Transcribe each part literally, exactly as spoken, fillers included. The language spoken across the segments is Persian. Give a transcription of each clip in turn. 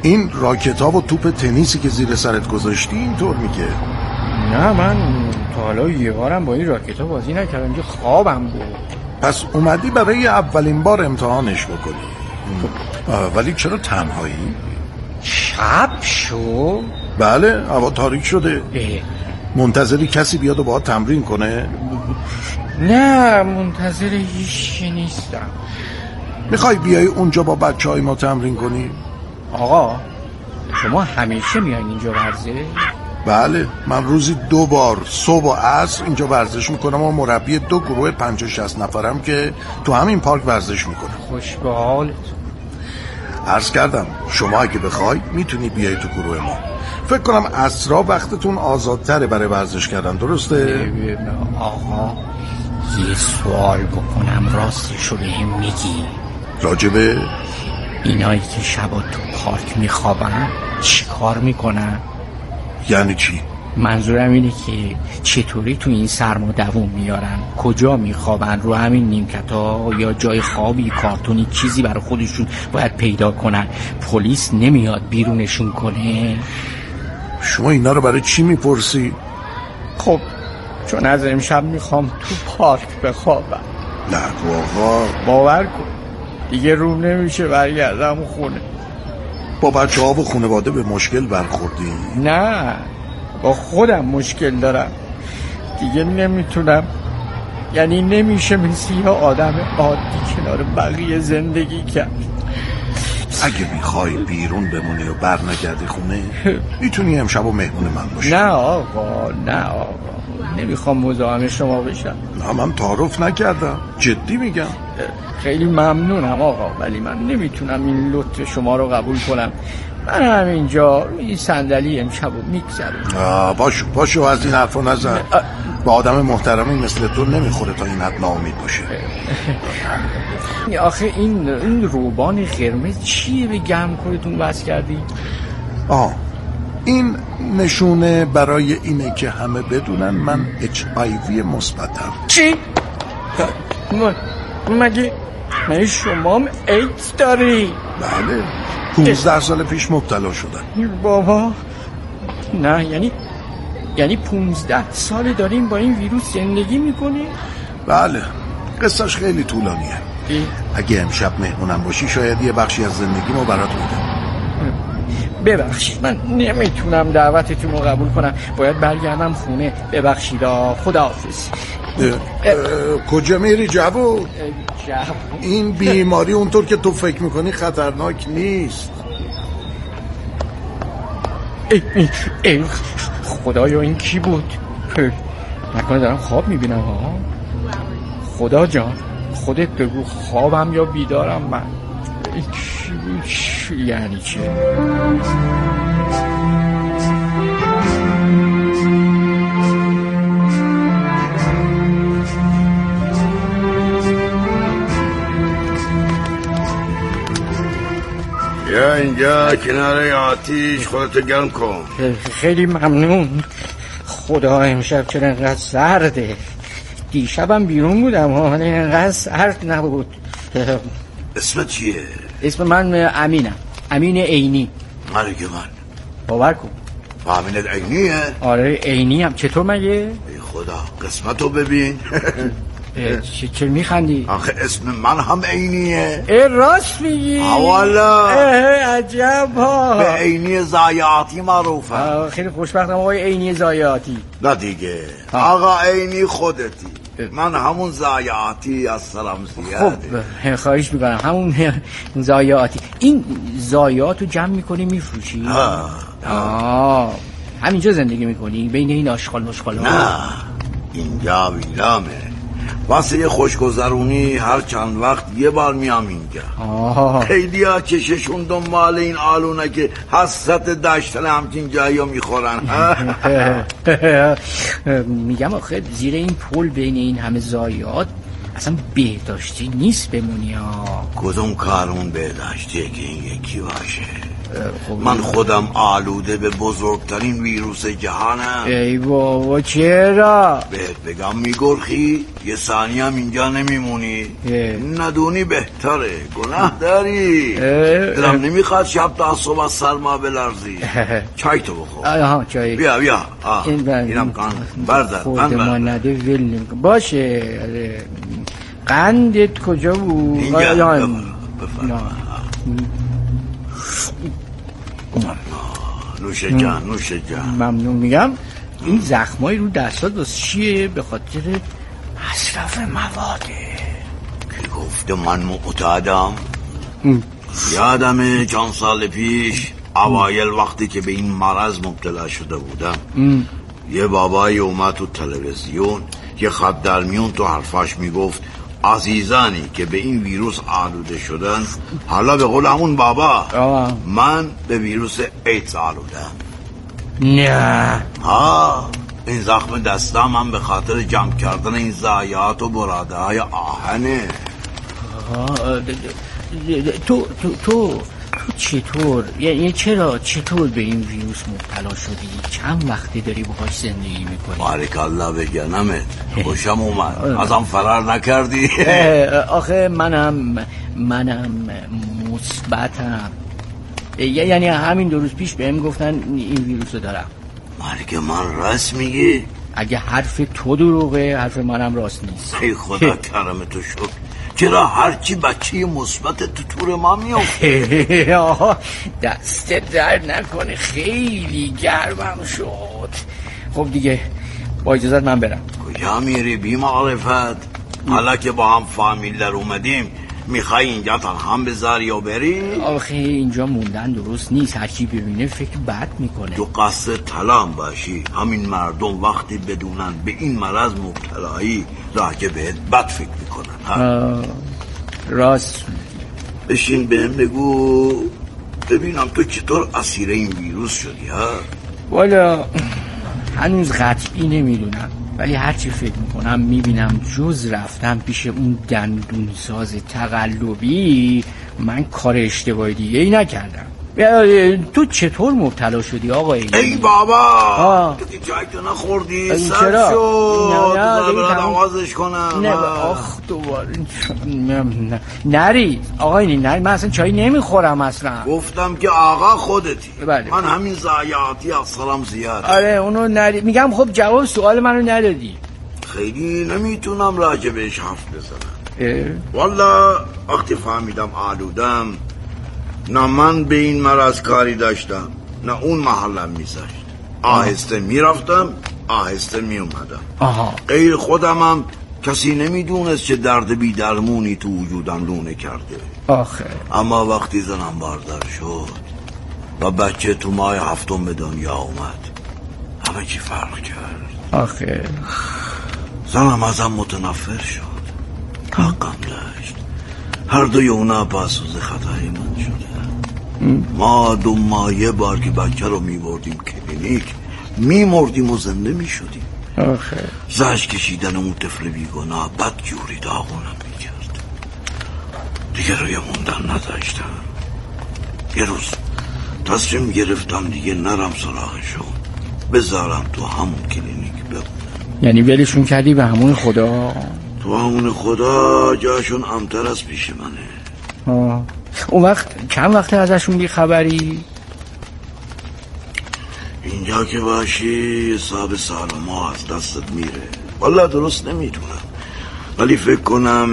این راکت ها و توپ تنیسی که زیر سرت گذاشتی اینطور میگه؟ نه من تا حالا یه بارم با این راکت ها بازی نکردم، اینجا خوابم بود. پس اومدی برای اولین بار امتحانش بکنی. ولی چرا تنهایی؟ شب شو؟ بله هوا تاریک شده. منتظری کسی بیاد و باهات تمرین کنه؟ نه منتظر هیچ نیستم. میخوای بیای اونجا با بچه های ما تمرین کنی؟ آقا شما همیشه میایین اینجا ورزش؟ بله من روزی دو بار صبح و عصر اینجا ورزش میکنم و مربی دو گروه پنجاه شصت نفرم که تو همین پارک ورزش میکنم. خوش به حالت. عرض کردم شما اگه بخوای میتونی بیای تو گروه ما. فکر کنم عصرها وقتتون آزادتره برای ورزش کردن، درسته؟ آقا یه سوال بکنم راستشو بهم میگی؟ راجبه؟ اینایی که شبا تو پارک میخوابن چی کار میکنن؟ یعنی چی؟ منظورم اینه که چطوری تو این سرما دووم میارن، کجا میخوابن، رو همین نیمکت ها یا جای خوابی کارتونی چیزی برای خودشون باید پیدا کنن، پلیس نمیاد بیرونشون کنه؟ شما اینا رو برای چی میپرسی؟ خب چون از امشب میخوام تو پارک بخوابم. نگو آقا. باور کن دیگه روم نمیشه برگردم خونه. با بچه ها و خانواده به مشکل برخوردی؟ نه با خودم مشکل دارم دیگه، نمیتونم، یعنی نمیشه مثل یه آدم عادی کنار بقیه زندگی کرد. اگه میخوای بیرون بمونی و بر نگردی خونه میتونی امشب و مهمون من باشی. نه آقا نه آقا نمیخوام مزاحم شما بشم. نه من تعارف نکردم، جدی میگم. خیلی ممنونم آقا ولی من نمیتونم این لطف شما رو قبول کنم. من همینجا این صندلی امشب رو میگذرم. باشو باشو از این حرفا نزن. با آدم محترمی مثل تو نمیخوره تا این حد ناامید باشه. آخه این این روبان قرمز چیه به گرم کنتون بس کردی؟ آه این نشونه برای اینه که همه بدونن من اچ آی وی مثبتم. چی؟ مگه مگه شما هم ایدز داری؟ بله پونزده سال پیش مبتلا شدن. بابا نه یعنی یعنی پونزده سال داریم با این ویروس زندگی میکنی؟ بله قصهش خیلی طولانیه. ای؟ اگه امشب مهمونم باشی شاید یه بخشی از زندگیمو برات میگم. ببخشید من نمیتونم دعوتتون رو قبول کنم، باید برگردم خونه. ببخشید خداحافظ. کجا میری جوون؟ جوون این بیماری اونطور که تو فکر میکنی خطرناک نیست. ای ای ای خدایا این کی بود؟ نکنه دارم خواب میبینم ها. خدا جان خودت بگو خوابم یا بیدارم من؟ چی بود؟ یعنی چی؟ یا اینجا کنار آتیش خودتو گرم کن. خیلی ممنون. خدا امشب چرا اینقدر سرده؟ دیشبم بیرون بودم ولی اینقدر سرد نبود. اسمت چیه؟ اسم من امینم، امین عینی. مرگ من باور کن. امینت عینیه؟ آره عینی هم. چطور مگه؟ ای خدا قسمتو ببین. چه چه میخندی؟ آخه اسم من هم عینیه. ای راست میگی؟ والا عجب ها. به عینی ضایعاتی معروفه. خیلی خوشبختم آقای عینی ضایعاتی. نه دیگه آقا عینی خودتی، من همون ضایعاتی از سلام زیاده. خب خواهش میکنم همون ضایعاتی. این ضایعات رو جمع میکنی میفروشی؟ ها آه همینجا زندگی میکنی بین این آشغال مشغال ها؟ نه اینجا ویرامه، واسه یه خوشگذرونی هر چند وقت یه بار میام اینجا. خیلی ها چششون دنبال این آلونه که حسرت داشتن همچین جایی ها میخورن. میگم آخه زیر این پل بین این همه ضایعات اصلا بهداشتی نیست بمونی ها. کدوم کارون بهداشتیه که این یکی باشه؟ من خودم آلوده به بزرگترین ویروس جهانم. ای بابا چرا؟ بهت بگم میگرخی یه ثانیه هم اینجا نمیمونی. ندونی بهتره، گناه داری. دلم نمیخواد شب تا صبح سرما بلرزی. چای تو بخور. آها چای. بیا بیا این اینم کن بردار. خورده ما نده ول نمیکن. باشه قندت کجا بود؟ اینجا نوش جان نوش جان. ممنون. میگم این زخمای رو دستات واسه چیه؟ به خاطر مصرف مواده. کی گفته من معتادم؟ یادمه چند سال پیش اوایل وقتی که به این مرض مبتلا شده بودم ام. یه بابایی اومد تو تلویزیون یه خط در میون تو حرفاش میگفت عزیزانی که به این ویروس آلوده شدن، حالا به قول همون بابا آه. من به ویروس ایدز آلودم. نه ها این زخم دستم هم به خاطر جمع کردن این ضایعات و براده های آهنه. تو تو تو چطور یعنی چرا چطور به این ویروس مبتلا شدی؟ چند وقتی داری باهاش زندگی میکنی؟ بارک الله بگنمت، خوشم اومد. ازم فرار نکردی؟ آخه منم منم مثبتم. یعنی همین دو روز پیش بهم گفتن این ویروسو دارم. بارک من راست میگی؟ اگه حرف تو دروغه حرف منم راست نیست. ای خدا کرم تو شکر. چرا هرچی بچه مثبت تو تور ما میافته؟ آها دست درد نکنه، خیلی گرمم شد. خب دیگه با اجازت من برم. کجا میری بی معرفت؟ حالا که با هم فامیل در اومدیم میخوای اینجا تنها بذاری یا بری؟ آخه اینجا موندن درست نیست، هرچی ببینه فکر بد میکنه. تو قصد تلام باشی همین مردم وقتی بدونن به این مرض مبتلایی راجع بهت بد فکر میکنن. راست بشین بهم بگو ببینم تو چطور اسیر این ویروس شدی ها؟ والا هنوز قطعی نمیدونم، ولی هرچی فکر میکنم میبینم جز رفتم پیش اون دندونساز تقلبی من کار اشتباهی دیگه ای نکردم. تو چطور مبتلا شدی آقای؟ ای بابا آه. تو که جای تو نخوردی سر چرا؟ شد نه نه برای نوازش کنم. نه آخ دوباره نری آقای نری، من اصلا چای نمیخورم اصلا. گفتم که آقا خودتی. بله. من همین ضایعاتی اصلم زیاد. آره اونو نری. میگم خب جواب سوال منو ندادی. خیلی نمیتونم راجع بهش حرف بزنم. والا وقتی فهمیدم آلودم نه من به این مرض کاری داشتم نه اون محلم میذاشت. آهسته میرفتم آهسته میومدم. غیر خودمم کسی نمیدونست چه درد بی درمونی تو وجودم لونه کرده. آخه اما وقتی زنم باردار شد و بچه تو ماه هفتم به دنیا اومد همه چی فرق کرد. آخه زنم ازم متنفر شد، حقم داشت. هر دوی اونا پاسوز خطای من شده. ما دو ماه یه بار که بچه رو میبردیم کلینیک میمردیم و زنده میشدیم. آخه زهش کشیدن اون طفل بیگناه بدجوری داغونم میکرد. دیگه روی موندن نداشتم. یه روز تصمیم گرفتم دیگه نرم سراغشون، بذارم تو همون کلینیک بمونم. یعنی ولشون کردی به همون خدا؟ تو همون خدا جاشون امتر از پیش منه. آه. اون وقت چند وقت ازشون بی خبری؟ اینجا که باشی حساب سال ما از دستت میره. والله درست نمیتونم ولی فکر کنم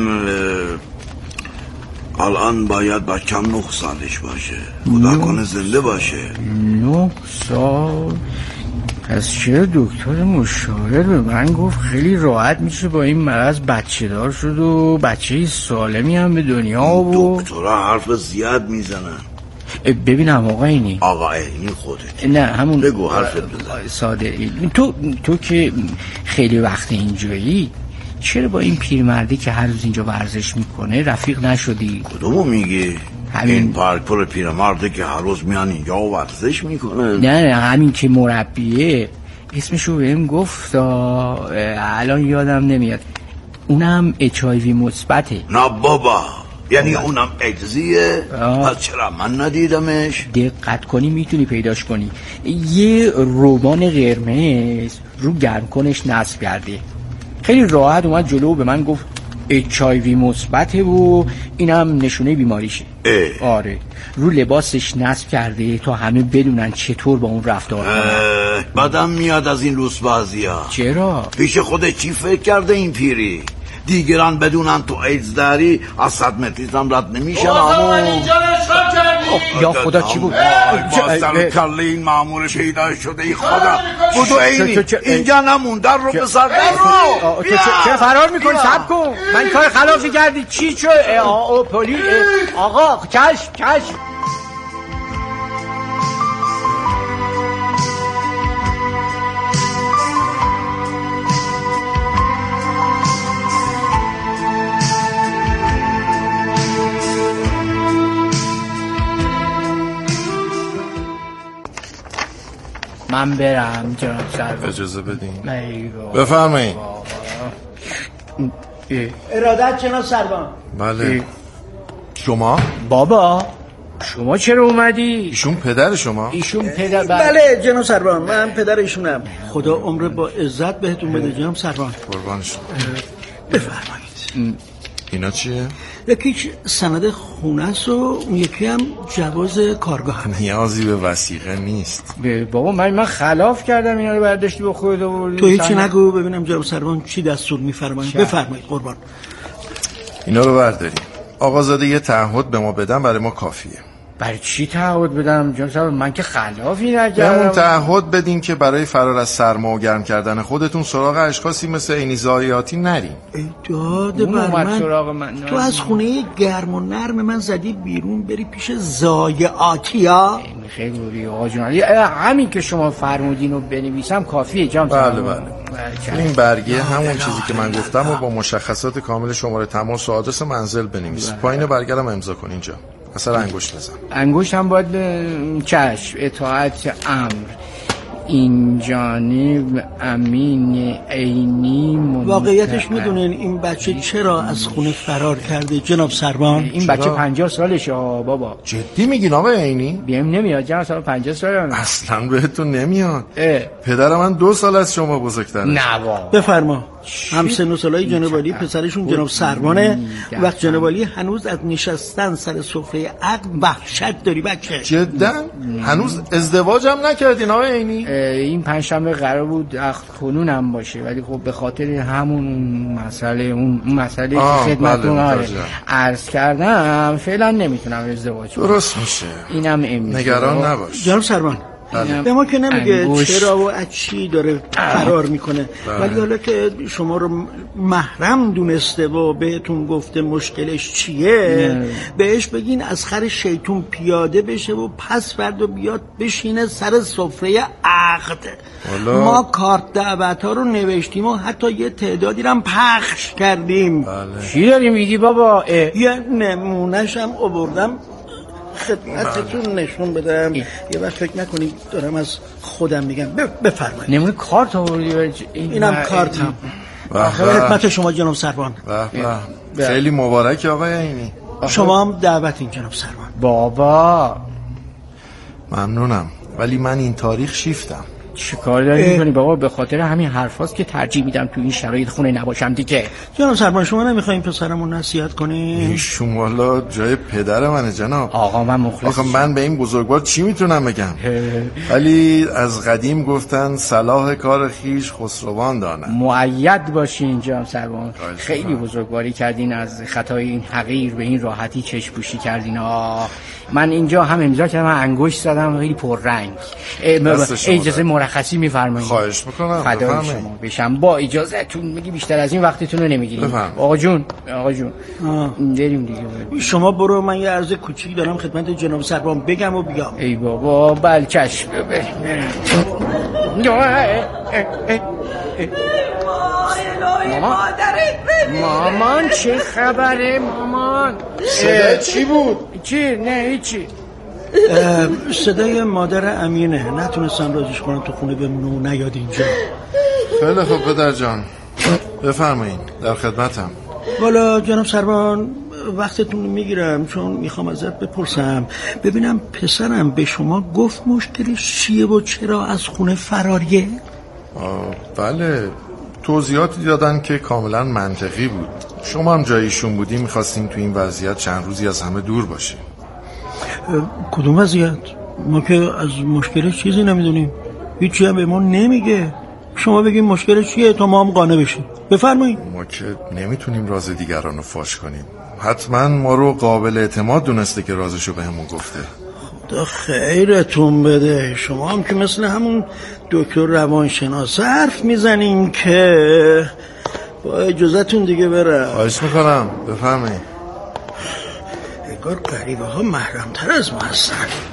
الان باید بچم نه سالش باشه. خدا کنه زنده باشه. نه سال؟ پس چرا دکتر مشاور به من گفت خیلی راحت میشه با این مرض بچه دار شد و بچه سالمی هم به دنیا و دکترها حرف زیاد میزنن. ببینم آقا اینی آقا اینی خودت نه همون بگو حرفت بزن. ساده تو تو که خیلی وقت اینجایی چرا با این پیرمردی که هر روز اینجا ورزش میکنه رفیق نشدی؟ کدومو میگی؟ همین این پارک پر پیرمرده که هر روز میان اینجا و ورزش میکنه؟ نه نه همین که مربیه اسمشو بهم گفت الان یادم نمیاد. اونم اچ آی وی مثبته. نه بابا یعنی اونم ایدزیه؟ پس چرا من ندیدمش؟ دقت کنی میتونی پیداش کنی. یه روبان قرمز رو گرمکنش نصب کرده. خیلی راحت اومد جلو به من گفت اچ آی وی مثبته و اینم نشونه بیماریشه. اه. آره رو لباسش نصب کرده تا همه بدونن چطور با اون رفتار کنن. بدم میاد از این لوس بازیا. چرا؟ پیش خودت چی فکر کرده این پیری؟ دیگران بدونن تو ایدز داری از صد متریزم رد نمیشن. آقا من اینجا نشکر کردی. یا خدا چی بود؟ با سر کله این مامور شیده شده ای خدا بودو اینی اینجا نمون در رو بسر در رو. چه فرار میکنی؟ سب کن من کار خلافی کردی چی شد؟ آقا پلی آقا کشف کشف. من برم جناب سربان. اجازه بدین. بفرمایید. ارادت جناب سربان. بله. شما؟ بابا شما چرا اومدی؟ ایشون پدر شما؟ ایشون پدر بله جناب سربان من پدر ایشونم. خدا عمر با عزت بهتون بده جناب سربان. قربان شما. بفرمایید. اینا چیه؟ یکیش سند خونه است و یکی هم جواز کارگاه. نیازی به وثیقه نیست. بابا من من خلاف کردم اینا رو برداشتی با خودت آوردی. تو هیچی نگو ببینم جناب سربان چی دستور میفرمایید. بفرمایید قربان. اینا رو برداریم. آقازاده یه تعهد به ما بدن برای ما کافیه. برای چی تعهد بدم جناب سربان؟ من که خلافی نکردم. همون تعهد بدین که برای فرار از سرما و گرم کردن خودتون سراغ اشخاصی مثل عینی زایاتی نریم. ای داده بر من. من تو از خونه گرم و نرم من زدی بیرون بری پیش زایاتی ها. خیلی بوری آقا جون همین که شما فرمودین رو بنویسم کافیه جناب سربان. بله بله. این برگه همون چیزی که من گفتم و با مشخصات کامل شماره تماس و آدرس منزل بنویس. پایین برگه هم امضا کن اینجا. اصلا انگشت بزن. انگشت هم باید چشم اطاعت امر این جانب امین عینی منتقل. واقعیتش میدونین این بچه چرا از خونه فرار کرده جناب سربان؟ این چرا؟ بچه پنجاه سالشه بابا. جدی میگین آقا عینی؟ بهم نمیاد جناب سال پنجاه سال اصلا بهتون نمیاد. اه. پدر من دو سال از شما بزرگتره. نه بابا. بفرما. هم سن و سالای جناب علی پسرشون جناب سربانه. وقت جناب علی هنوز از نشستن سر سفره عقد وحشت داری بچه. جدا؟ هنوز ازدواج هم نکردین آقا عینی؟ این پنجشنبه قرار بود عقد کنونم باشه ولی خب به خاطر همون مسئله اون مسئله که خدمتتون عرض کردم فعلا نمیتونم ازدواج کنم. درست میشه. اینم امروز. نگران نباش. جناب سربان به ما که نمیگه انگوش. چرا و از چی داره فرار میکنه بله. ولی حالا که شما رو محرم دونسته و بهتون گفته مشکلش چیه نه. بهش بگین از خر شیطون پیاده بشه و پس فردا بیاد بشینه سر سفره عقد. حالا. ما کارت دعوت ها رو نوشتیم و حتی یه تعدادی رو هم پخش کردیم. بله. چی داری میگی بابا؟ یه نمونهش هم آوردم خدمتتون نشون بدم. یه وقت فکر نکنید دارم از خودم میگم. بفرمایید. نمونه کارت آوردی؟ اینم کارتم. خدمت شما جناب سربان. خیلی مبارک آقای عینی. شما هم دعوتین جناب سربان. بابا ممنونم ولی من این تاریخ شیفتم. چی کار داری میکنی بابا؟ به خاطر همین حرفاست که ترجیح میدم تو این شرایط خونه نباشم دیگه. جناب سربان شما نمیخواین پسرمون نصیحت کنین؟ شما والا جای پدر منه جناب. آقا من مخلص. آخه من به این بزرگوار چی میتونم بگم؟ ولی از قدیم گفتن صلاح کار خیش خسروان داند. مؤید باشین جناب سربان. خیلی بزرگواری کردین از خطای این حقیر به این راحتی چشم پوشی کردین. آه من اینجا هم امضا کردم انگشت زدم خیلی پررنگ. اجازه مرخصی میفرمایید؟ خواهش میکنم. فدای شما بشم. با اجازهتون میگی بیشتر از این وقتتون رو نمیگیریم. آقا جون آقا جون بریم دیگه. شما برو من یه عرض کوچیک دارم خدمت جناب سربان بگم و بیام. ای بابا بلکش بریم. مامان چه خبره مامان؟ چی بود؟ چی؟ نه هیچی. صدای مادر امینه نتونستم رازیش کنم تو خونه بمونه و نیاد اینجا. خیلی خوب پدر جان بفرمایید در خدمتم. والا جناب سربان وقتتون رو میگیرم چون میخوام ازت بپرسم ببینم پسرم به شما گفت مشکلش چیه و چرا از خونه فراریه؟ بله توضیحاتی دادن که کاملا منطقی بود. شما هم جایشون بودی میخواستیم تو این وضعیت چند روزی از همه دور باشیم. کدوم وضعیت؟ ما که از مشکلش چیزی نمیدونیم، هیچی هم به ما نمیگه. شما بگیم مشکلش چیه تا ما هم قانع بشیم. بفرمایید. ما که نمیتونیم راز دیگران رو فاش کنیم. حتما ما رو قابل اعتماد دونسته که رازشو به همون گفته. خدا خیرتون بده. شما هم که مثل همون دکتر روانشناس حرف میزنین که با اجازتون دیگه برم. خواهش میکنم بفرمایید. انگار غریبه ها محرمتر از ما هستن.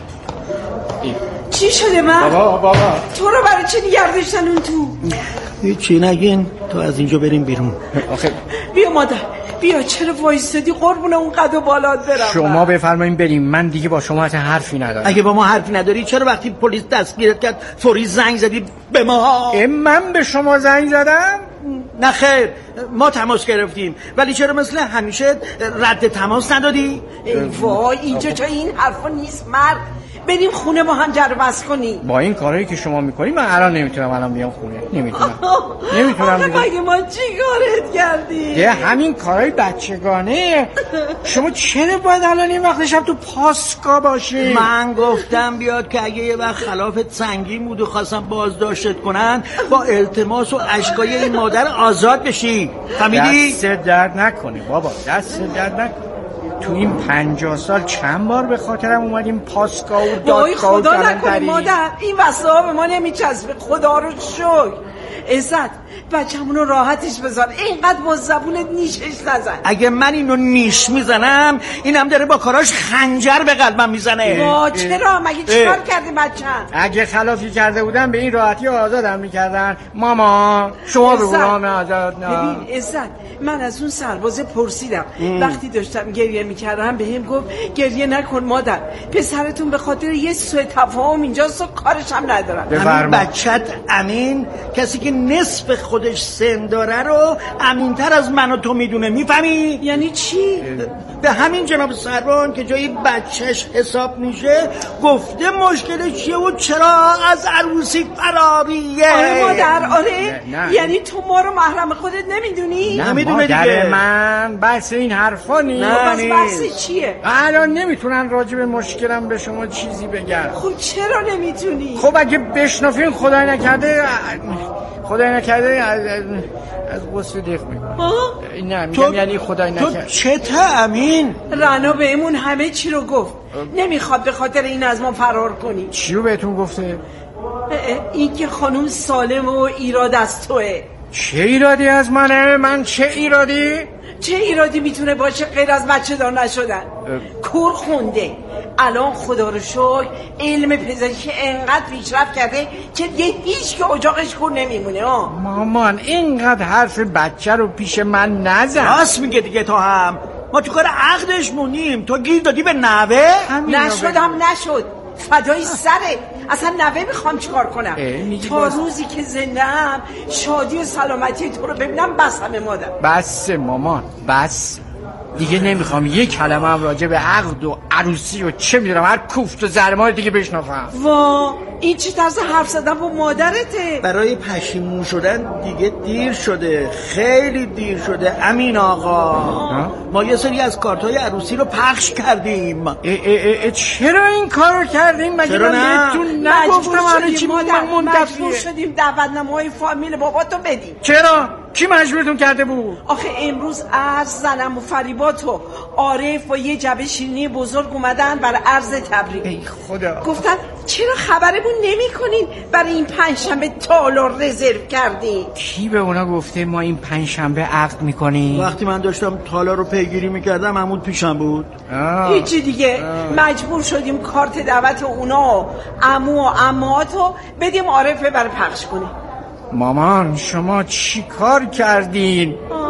چی شده من؟ بابا بابا تو رو برای چی نگه داشتن اون تو؟ هیچی نگین تا از اینجا بریم بیرون. آخه بیا مادر بیا، چرا وایستادی قربون اون قد و بالات برم؟ شما بفرمایید بریم، من دیگه با شما حتی حرفی ندارم. اگه با ما حرفی نداری چرا وقتی پلیس دستگیرت کرد فوری زنگ زدی به ما؟ من به شما زنگ زدم؟ نه خیر، ما تماس گرفتیم، ولی چرا مثل همیشه رد تماس ندادی؟ ای وای اینجا جای این حرفا نیست مرد. بریم خونه با هم جر بس کنیم. با این کارهایی که شما میکنی من الان نمیتونم الان بیام خونه. نمیتونم نمیتونم آخه مگه ما چی کارت کردیم؟ یه همین کارهای بچگانه. شما چرا باید الان این وقت شب تو پاسکا باشی؟ من گفتم بیاد که اگه یه وقت خلافت سنگین بود و خواستم بازداشتت کنن با التماس و اشکای این مادر آزاد بشی. فهمیدی؟ دست درد نکنه بابا، دست درد نکنه. تو این پنجاه سال چند بار به خاطرم اومدیم پاسکا و دادگاه و خدا نکنه مادر این وصله ها به ما نمیچسبه. خدا رو شکر. عزت بچه‌مون رو راحتش بذار، اینقدر با زبونت نیشش نزن. اگه من اینو نیش میزنم اینم داره با کاراش خنجر به قلبم میزنه. وا چرا؟ مگه چیکار کردی بچه‌م؟ اگه خلافی کرده بودن به این راحتی آزادم میکردن. ماما شما بگو من آزاد نه. ببین عزت من از اون سرباز پرسیدم ام. وقتی داشتم گریه میکردم بهم گفت گریه نکن مادر، پسرتون به خاطر یه سوء تفاهم اینجاست و کارش هم ندارم. همین بچت امین کسی که نصف خودش سن داره رو امینتر از من و تو میدونه. میفهمی؟ یعنی چی؟ به همین جناب سروان که جای بچهش حساب میشه گفته مشکل چیه و چرا از عروسی فراریه. آره مادر آره نه، نه. یعنی تو ما رو محرم خودت نمیدونی؟ نه نمیدونه دیگه. من بحث این حرفا نیست. نه بحث چیه؟ الان نمیتونن راجع به مشکلم به شما چیزی بگن. خب چرا نمیتونی؟ خب اگه بشنافین خدای نکرده خدای نکرده از از قصه دیخ میکنم. نه میگم یعنی خدای نکرده. تو چته امین؟ رنا بهمون همه چی رو گفت. نمیخواد به خاطر این از ما فرار کنی. چی رو بهتون گفته؟ این که خانوم سالم و ایراد از توه. چه ایرادی از منه؟ من چه ایرادی؟ چه ایرادی میتونه باشه غیر از بچه دار نشدن؟ کور خونده الان خدا رو شکر علم پزشکی انقدر پیشرفت کرده که یه هیچ که اجاقش کور نمیمونه. ها مامان اینقدر حرف بچه رو پیش من نزن. راست میگه دیگه. تو هم ما تو کار عقدش مونیم، تو گیر دادی به نوه. نشدم نشد فدای سره. اصلا نوه میخوام چیکار کنم؟ تا روزی که زندم شادی و سلامتی تو رو ببینم بس همه مادر. بس مامان بس دیگه نمیخوام یک کلمه هم راجع به عقد و عروسی و چه میدونم هر کوفت و زرمای دیگه بشنافم. وا این چی طرز حرف زدن با مادرته؟ برای پشیمون شدن دیگه دیر شده، خیلی دیر شده امین آقا. ما یه سری از کارتای عروسی رو پخش کردیم. اه اه اه چرا این کارو کردیم؟ مگه من بهتون نگفتم همه چی مجبور شدیم دعوتنامه‌های فامیل باباتو بدیم. چرا؟ کی مجبورتون کرده بود؟ آخه امروز عرض زنم و فریبات و عارف و یه جبه شیرینی بزرگ اومدن برای عرض تبریک. ای خدا. گفتن چرا خبرمون نمی کنین برای این پنجشنبه تالار رزرو کردین؟ کی به اونا گفته ما این پنجشنبه عقد میکنیم؟ وقتی من داشتم تالار رو پیگیری میکردم عمود پیشم بود. هیچی دیگه آه. مجبور شدیم کارت دعوت اونا عمو و عماتو بدیم عارف برای پخش کنه. مامان شما چی کار کردین؟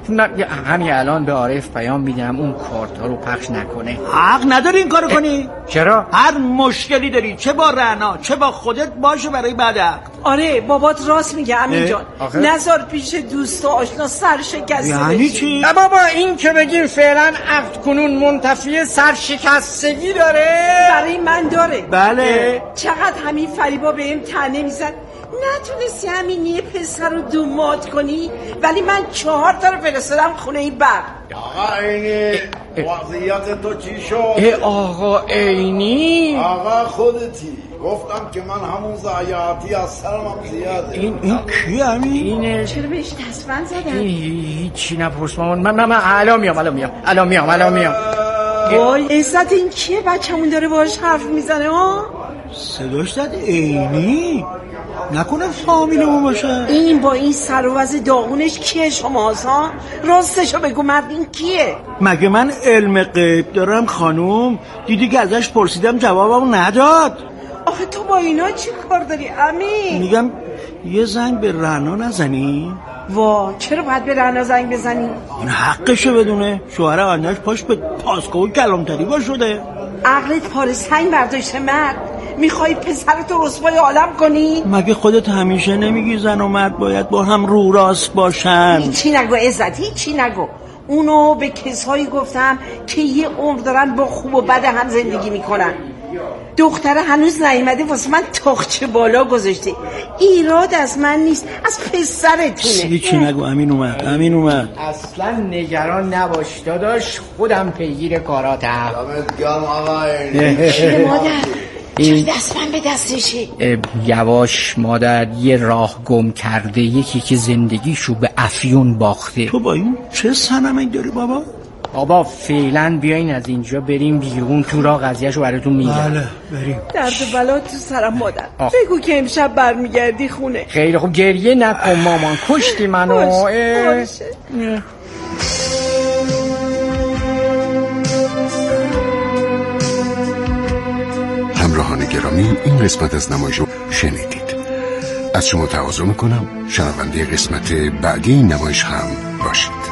نه همین الان به عارف پیام میدم اون کارتا رو پخش نکنه. حق نداری این کارو کنی. چرا؟ هر مشکلی داری چه با رعنا چه با خودت باشه برای بعد عقد. آره بابات راست میگه امین جان. نذار پیش دوست و آشنا سرشکسته یعنی چی؟ بابا این که بگیم فعلا عقد کنون منتفی سرشکستگی داره. برای من داره. بله. چقدر همین فریبا بهم طعنه میزد نتونستی همین یه پسر رو دومات کنی، ولی من چهار تا رو فرستادم خونه این بر. آقا عینی وضعیت تو چی شد؟ ای آقا عینی آقا خودتی. گفتم که من همون ضایعاتی از سرم هم زیاده. این این کی همین؟ اینه. چرا بهش دستبند زدن؟ هیچی نپرس مامان. من من من الان میام الان میام الان میام الان میام. وای عزت این کیه بچه‌مون داره باهاش حرف میزنه ها؟ صداش زد عینی. نکنه فامیلمون باشه. این با این سر و وضع داغونش کیه شماست ها؟ راستشو بگو مرد این کیه؟ مگه من علم غیب دارم خانوم؟ دیدی که ازش پرسیدم جوابمو نداد. آخه تو با اینا چی کار داری امین؟ میگم یه زنگ به رعنا نزنی؟ وا چرا باید به رعنا زنگ بزنی؟ این حقشه بدونه. شوهر آنش پاش به پاسکو و کلامتری با شده. عقلت پاره سنگ برداشته مرد. میخوای پسرتو رسوای عالم کنی؟ مگه خودت همیشه نمیگی زن و مرد باید با هم رو راست باشن؟ هیچی نگو عزت هیچی نگو. اونو به کسایی گفتم که یه عمر دارن با خوب و بد هم زندگی میکنن. دختره هنوز نیومده واسه من تاخچه بالا گذاشته. ایراد از من نیست از پسرتونه. هیچی نگو. امین اومد امین اومد. اصلا نگران نباش داداش خودم پیگیر کاراتم. دمت گرم آقا عینی. چه مادر چرا دست من به دستشه؟ یواش مادر یه راه گم کرده یکی که زندگیشو به افیون باخته. تو با این چه سنمی داری بابا؟ بابا فعلا بیاین از اینجا بریم بیرون تو راه قضیهشو براتون میگم. بله بریم. درد بلا تو سرم مادر. آخ. بگو که امشب برمیگردی خونه. خیلی خوب گریه نکن مامان کشتی منو. باشه. همراهان گرامی این قسمت از نمایش رو شنیدید. از شما تقاضا میکنم شنونده قسمت بعدی این نمایش هم باشید.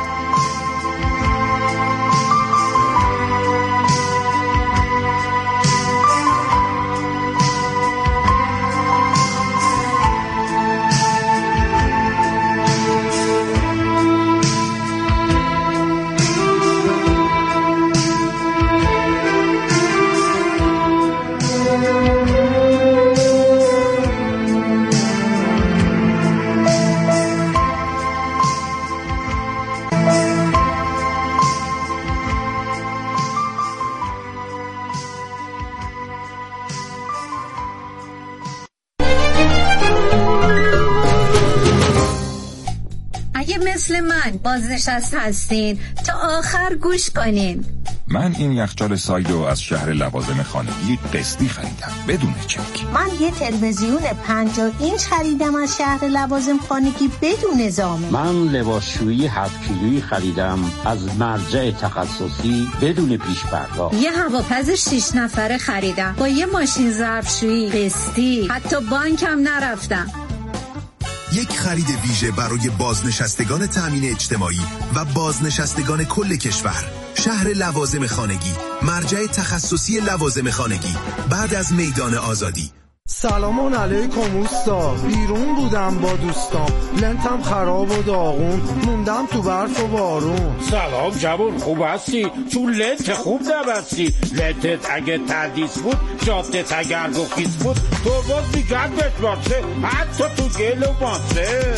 مثل من بازنشسته هستین تا آخر گوش کنین. من این یخچال سایدو از شهر لوازم خانگی قسطی خریدم بدون چک. من یه تلویزیون پنجاه اینچ خریدم از شهر لوازم خانگی بدون زامن. من لباسشویی هفت کیلویی خریدم از مرجع تخصصی بدون پیش پرداخت. یه هواپز شش نفره خریدم با یه ماشین ظرفشویی قسطی، حتی بانکم نرفتم. یک خرید ویژه برای بازنشستگان تامین اجتماعی و بازنشستگان کل کشور. شهر لوازم خانگی، مرجع تخصصی لوازم خانگی، بعد از میدان آزادی. سلام علیکم اوستا. بیرون بودم با دوستام، لنتم خراب و داغون، موندم تو برف و بارون. سلام جوون خوب هستی؟ تو لنت خوب نبستی. لنتت اگه تردیس بود، جادت اگر گفیز بود، تو باز دیگر بتبارسه حتی تو گل و بانسه.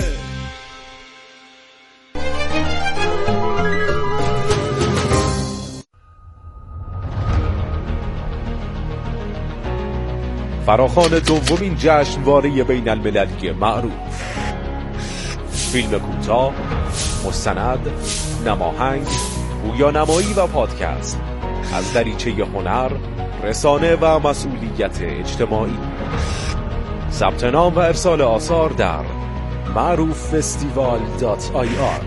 فراخوان دومین جشنواره بین المللی معروف. فیلم کوتاه، مستند، نماهنگ، گویانمایی و پادکست از دریچه هنر، رسانه و مسئولیت اجتماعی. ثبت نام و ارسال آثار در معروف فستیوال دات آی آر.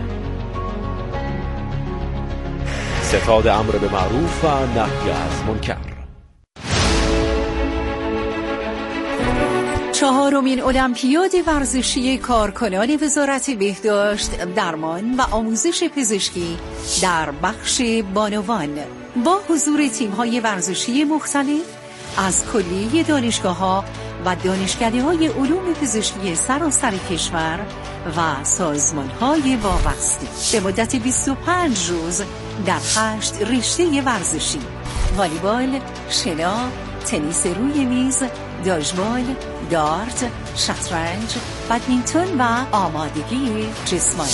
ستاد امر به معروف و نهی از منکر. چهارمین المپیاد ورزشی کارکنان وزارت بهداشت، درمان و آموزش پزشکی در بخش بانوان با حضور تیم‌های ورزشی مختلف از کلیه دانشگاه‌ها و دانشکده‌های علوم پزشکی سراسر کشور و سازمان‌های وابسته به مدت بیست و پنج روز در هشت رشته ورزشی: والیبال، شنا، تنیس روی میز، داژبال، دارت، شطرنج، بدمینتون و آمادگی جسمانی.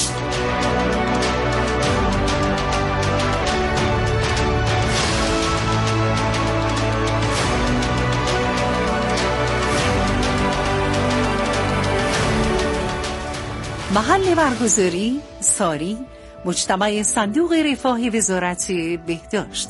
محل برگزاری: ساری، مجتمع صندوق رفاه وزارت بهداشت.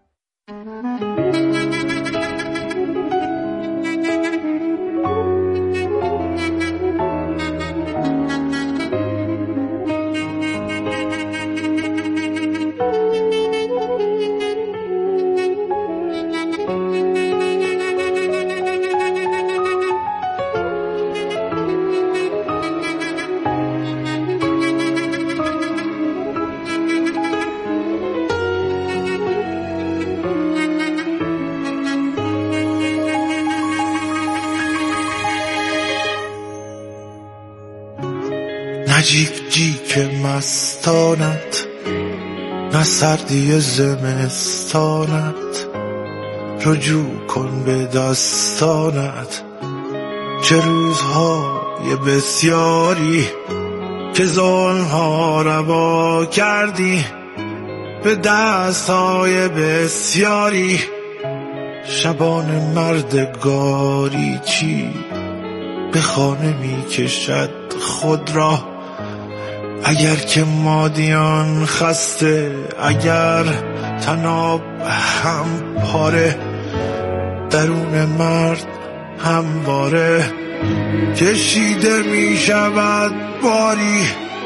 جیک جیک مستانت، نه سردی زمستانت، رجوع کن به دستانت. چه روزهای بسیاری که ظلمها روا کردی، به دستهای بسیاری شبان مردگاری چی به خانه می کشد خود را. اگر که مادیان خسته، اگر تناب هم پاره، درون مرد همواره کشیده می شود باری.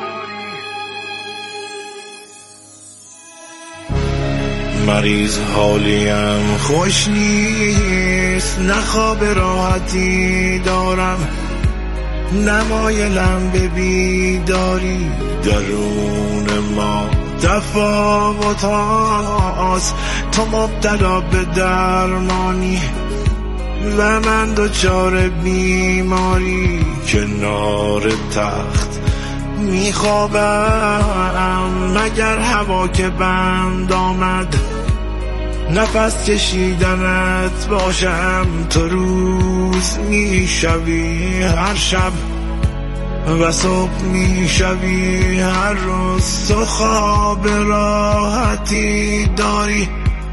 مریض حالیم خوش نیست، نه خواب راحتی دارم، نمایلم به بیداری. درون ما تفاوت هاست، تو مبتلا به درمانی و من دچار بیماری. کنار تخت میخوابم، مگر هوا که بند آمد نفس کشیدنت باشم. تو روز میشوی هر شب و صبح میشوی هر روز. تو خواب راحتی داری،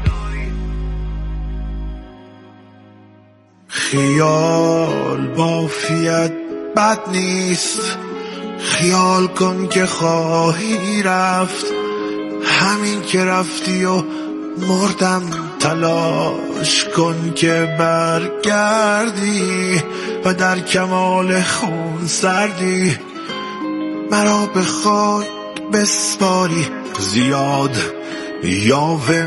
خیال بافیت بد نیست. خیال کن که خواهی رفت، همین که رفتی و مردم. تلاش کن که برگردی و در کمال خون سردی مرا به خاک بسپاری. زیاد یاوه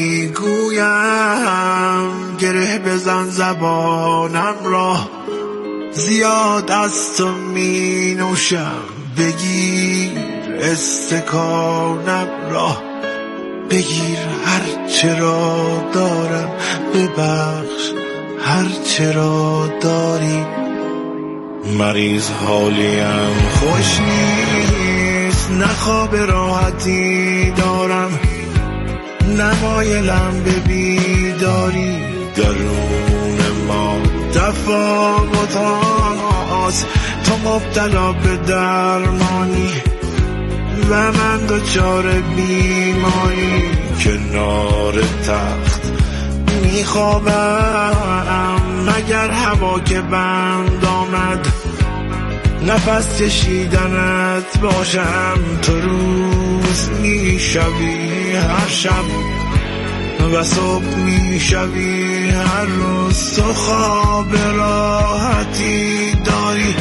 میگویم، گره بزن زبانم را. زیاد از تو می نوشم، بگیر استکانم را. بگیر هر چرا دارم، ببخش هر چرا داری. مریض حالیم خوش نیست، نه خواب راحتی دارم، نمایلم به بیداری. درون ما تفاوت هاست، تو مبتلا به درمانی و من دچار بیماری. کنار تخت میخوابم، مگر هوا که بند آمد نفس کشیدنت باشم. تو روز میشوی هر شب و صبح میشوی هر روز. تو خواب راحتی داری.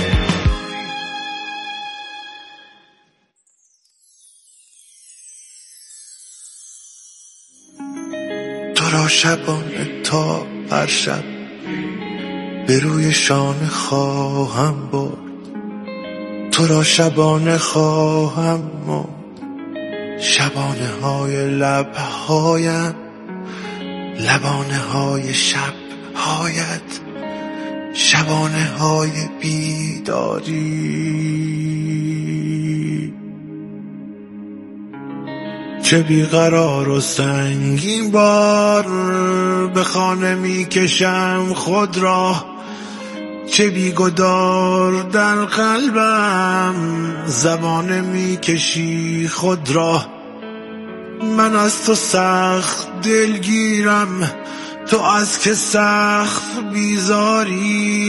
تو را شبانه تا هر شب به روی شانه خواهم برد، تو را شبانه خواهم مرد. شبانه های لبهایم، لبانه های شبهایت، شبانه های بیداری. چه بیقرار و سنگین بار به خانه می کشم خود را، چه بیگدار در قلبم زبانه می کشی خود را. من از تو سخت دلگیرم، تو از که سخت بیزاری.